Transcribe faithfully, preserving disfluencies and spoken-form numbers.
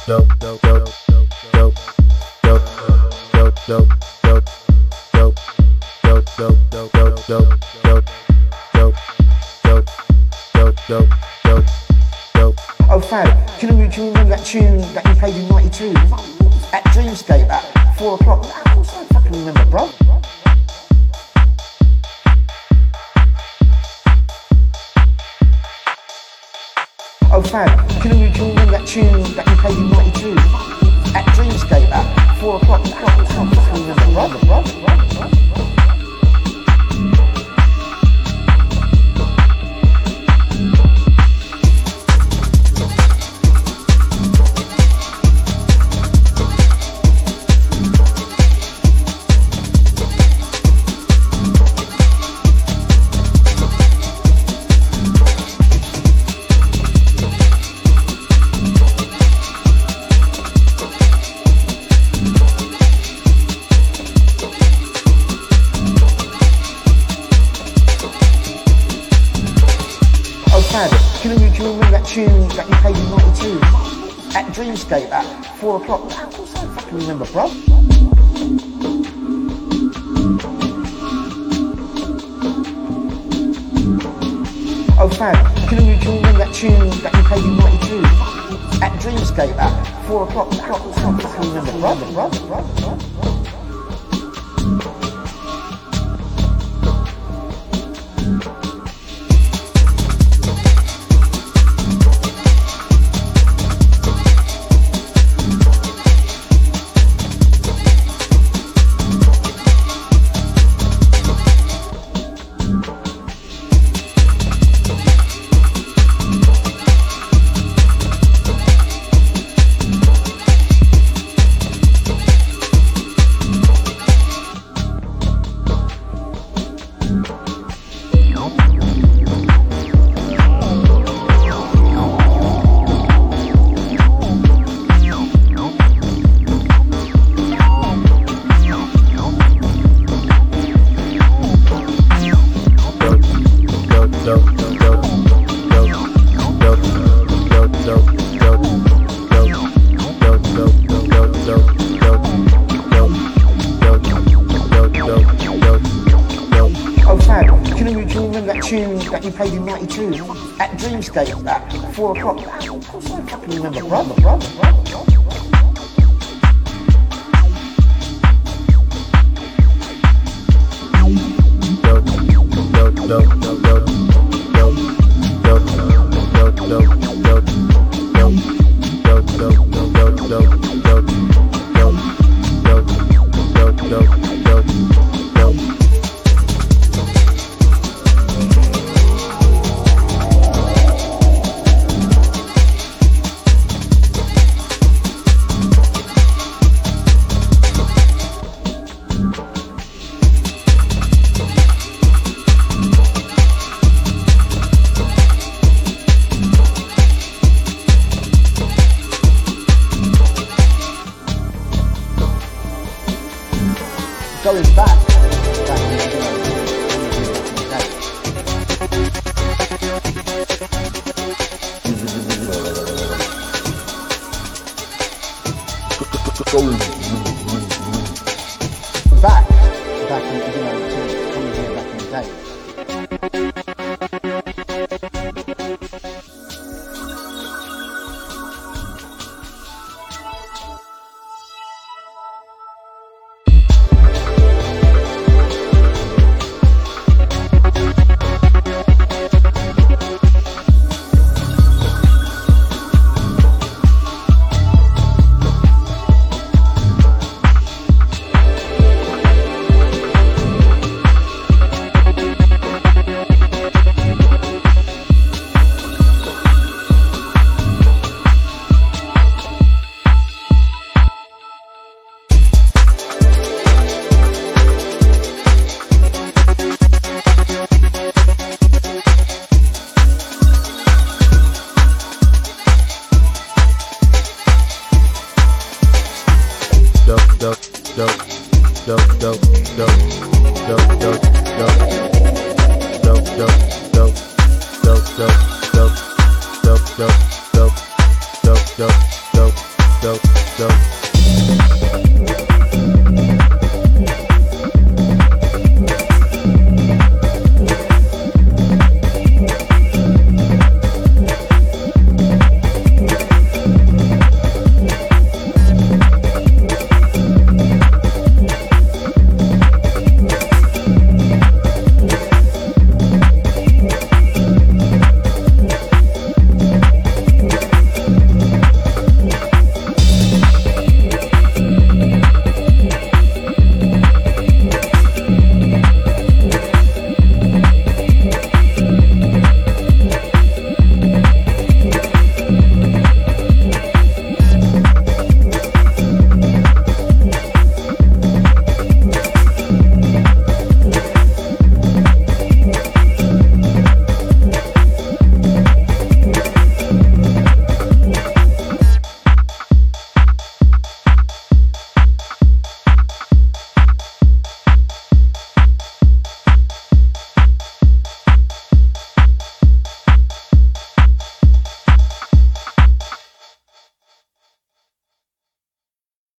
Oh fam, can you, can you remember that tune that you played in ninety-two? At Dreamscape at four o'clock? Of course I fucking remember, bro. Oh fam, can you, can you remember that tune that you played in ninety-two? At Dreamscape at four o'clock? Of course I fucking remember, bro, bro, bro, bro. Can you, can you remember that tune that you played in ninety-two? At Dreamscape at four o'clock? Of course I fucking remember, bro. Oh fam, can you, can you remember that tune that you played in ninety-two? At Dreamscape at four o'clock? Of course I fucking remember, bro, bro, bro, bro, bro. That you played in ninety-two at Dreamscape at four o'clock? Of course I fucking remember, brother, brother, brother, brother. Going back, back in the back, back in, you know, to coming here back in the day. dope, dope.